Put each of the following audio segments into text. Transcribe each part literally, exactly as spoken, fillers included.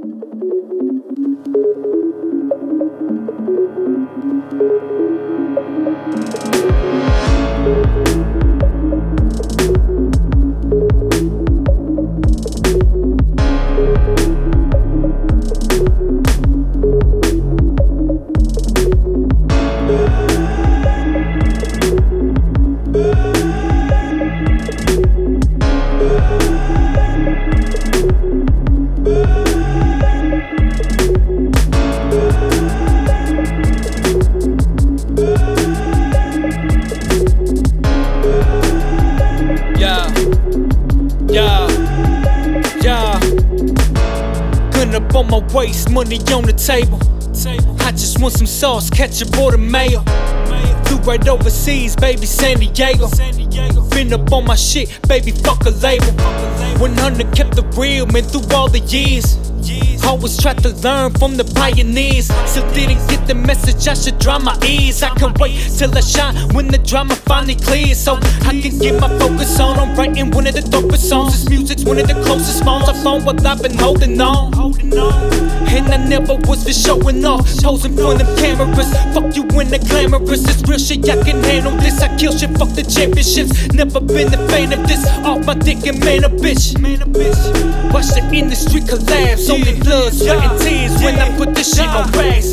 Up on my waist, money on the table. I just want some sauce, ketchup or the mayo. Flew right overseas, baby, San Diego. Been up on my shit, baby, fuck a label. one hundred kept the real, man, through all the years. Always tried to learn from the pioneers. Still didn't get the message, I should dry my ears. I can wait till I shine when the drama finally clears, so I can get my focus on. I'm writing one of the dopest songs. This music's one of the closest phones I found what I've been holding on. And I never was for showing off, posing for them cameras. Fuck you when the glamorous. It's real shit, I can handle this. I kill shit, fuck the championships. Never been a fan of this. Off my dick and man a bitch. Watch the industry collapse. Only blood, sweat and tears when I put this shit on wax.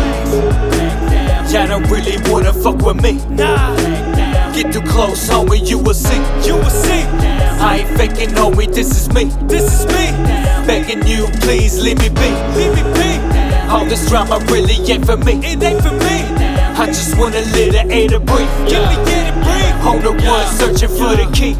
Y'all don't really wanna fuck with me. Get too close, homie, you will see. You will see. I ain't faking, homie, this is me. This is me. Begging you, please leave me be. Leave me be. All this drama really ain't for me. It ain't for me. I just wanna live the air to breathe. Give me air to breathe. On the one searching for the key.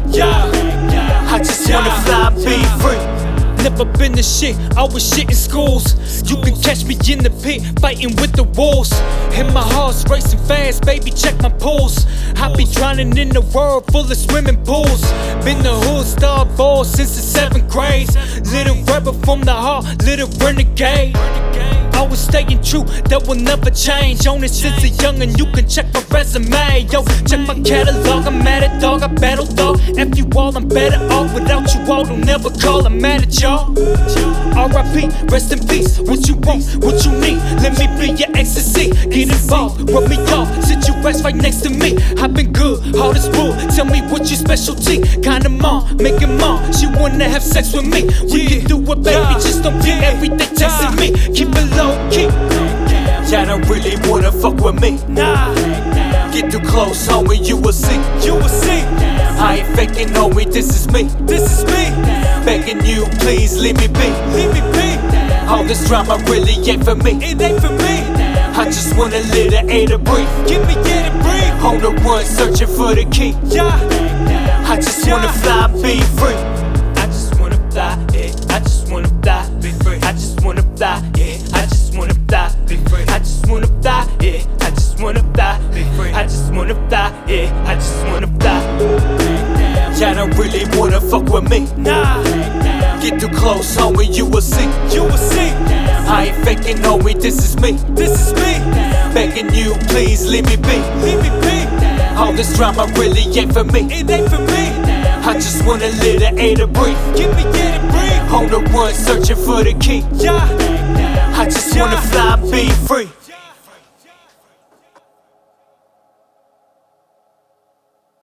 I just wanna fly and be free. Never been the shit, always shit in schools. You can catch me in the pit, fighting with the wolves. And my heart's racing fast, baby, check my pulse. I be drowning in the world full of swimming pools. Been the hood star boy since the seventh grade. Little rebel from the heart, little renegade. Always staying true, that will never change. On it since a youngin', you can check my resume. Yo, check my catalog, I'm mad at dog, I battle dog. F you all, I'm better off without you all, don't never call, I'm mad at y'all. R I P, rest in peace, what you want, what you need. Let me be your ecstasy, get involved, rub me off, sit your ass right next to me. I've been good, hard as wood, tell me what your specialty. Kinda mom, making mom, she wanna have sex with me. We can do it, baby, just don't get everything texting me. Keep it low key. Y'all don't really wanna fuck with me. Nah. Get too close, homie, you will see. You will see. I ain't faking, homie, this is me. This is me. Begging you, please leave me be. Leave me be. All this drama really ain't for me. It ain't for me. I just wanna live the air to breathe. Give me air to breathe. On the one searching for the key. Yeah. I just wanna fly and be free. I just wanna fly, yeah. I just wanna fly, be free. I just wanna fly, yeah. I just wanna fly, be free. I just wanna fly, yeah. I just wanna fly, be free. I just wanna fly, yeah. I just wanna fly. Y'all don't really wanna fuck with me. Nah. Get too close, homie, you will see. You will see. I ain't faking, homie, this is me. This is me. Begging you, please leave me be. Leave me be. All this drama really ain't for me. It ain't for me. I just wanna live the air to breathe. Give me air to breathe. On the one searching for the key. Yeah. I just wanna fly and be free.